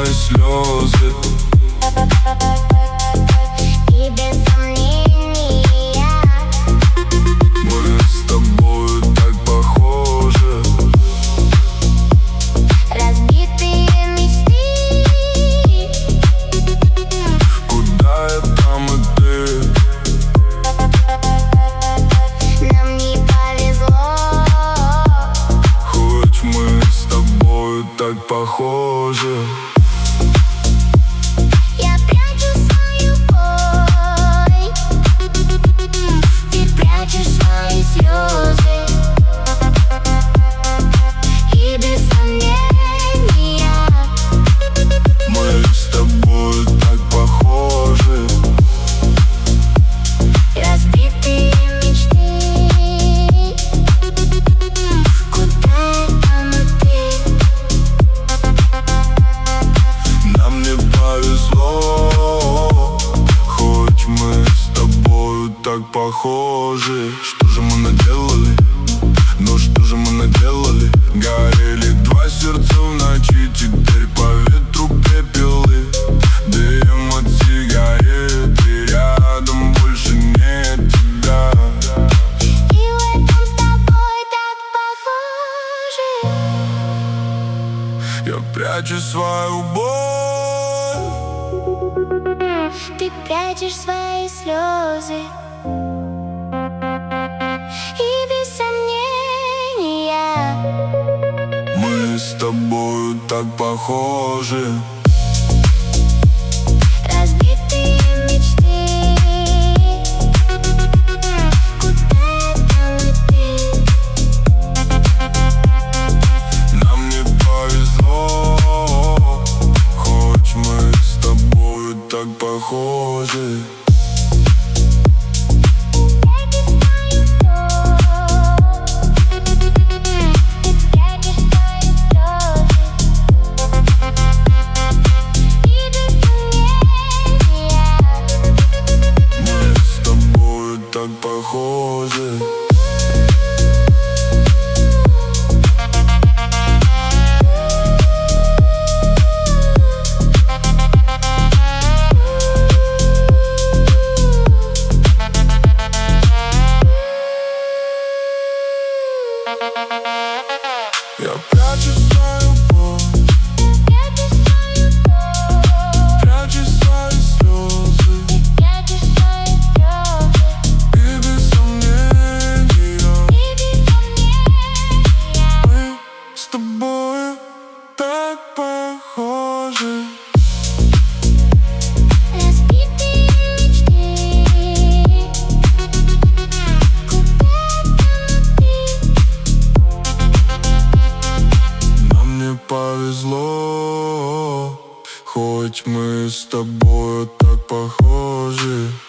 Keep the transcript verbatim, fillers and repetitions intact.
свои слезы. И без сомнения мы с тобою так похожи. разбитые мечты. Куда я, там и ты. Нам не повезло, хоть мы с тобою так похожи. я прячу свою боль, ты прячешь свои слезы. И без сомнения Мы с тобою так похожи. разбитые мечты. Куда я, там и ты. Нам не повезло, хоть мы с тобою так похожи. Что же мы наделали? Ну что же мы наделали? Горели два сердца в ночи, теперь по ветру пепелы. Дым от сигарет, и рядом больше нет тебя. И в этом с тобой так похожи. Я прячу свою боль. Ты прячешь свои слезы. И без сомнения Мы с тобою так похожи. разбитые мечты. Куда я, там и ты. Нам не повезло, хоть мы с тобою так похожи. Мы с тобою так похожи. Я прячу свою боль, прячу свои слезы. И без сомнения мы с тобою так похожи. Разбитые мечты. Куда я, там и ты. Нам не повезло, хоть мы с тобою так похожи.